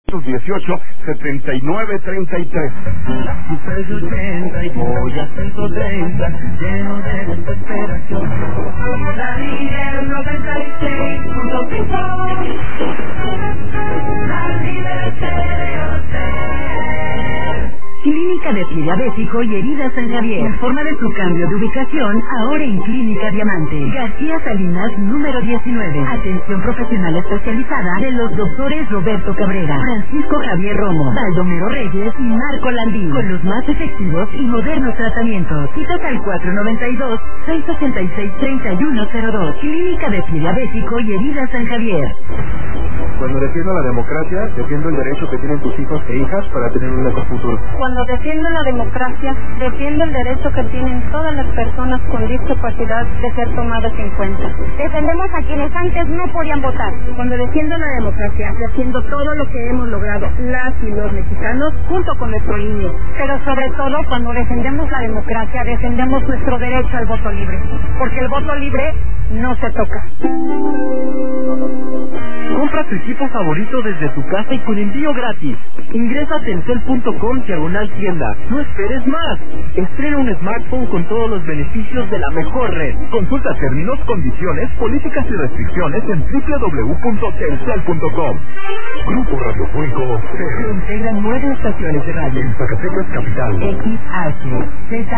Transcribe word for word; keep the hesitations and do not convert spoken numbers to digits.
dieciocho, setenta y nueve, treinta y tres. seiscientos ochenta y voy a ciento treinta, lleno de desesperación. La líder noventa y seis punto cinco. La líder estereoter. Clínica de Pie Diabético y Heridas San Javier. Informa de su cambio de ubicación ahora en Clínica Diamante. García Salinas, número diecinueve. Atención profesional especializada de los doctores Roberto Cabrera, Francisco Javier Romo, Baldomero Reyes y Marco Landín, con los más efectivos y modernos tratamientos. Citas al cuatro nueve dos, seis ocho seis, tres uno cero dos. Clínica de Pie Diabético y Heridas San Javier. Cuando defiendo la democracia, defiendo el derecho que tienen tus hijos e hijas para tener un mejor futuro. Cuando defiendo la democracia, defiendo el derecho que tienen todas las personas con discapacidad de ser tomadas en cuenta. Defendemos a quienes antes no podían votar. Cuando defiendo la democracia, defiendo todo lo que hemos logrado, las y los mexicanos, junto con nuestro I N E. Pero sobre todo, cuando defendemos la democracia, defendemos nuestro derecho al voto libre. Porque el voto libre no se toca. Compra tu equipo favorito desde tu casa y con envío gratis. Ingresa a telcel punto com diagonal tienda. No esperes más. Estrena un smartphone con todos los beneficios de la mejor red. Consulta términos, condiciones, políticas y restricciones en doble u doble u doble u punto telcel punto com. Grupo Radiofónico Se integran nueve estaciones de radio. en Zacatecas Capital. X H Z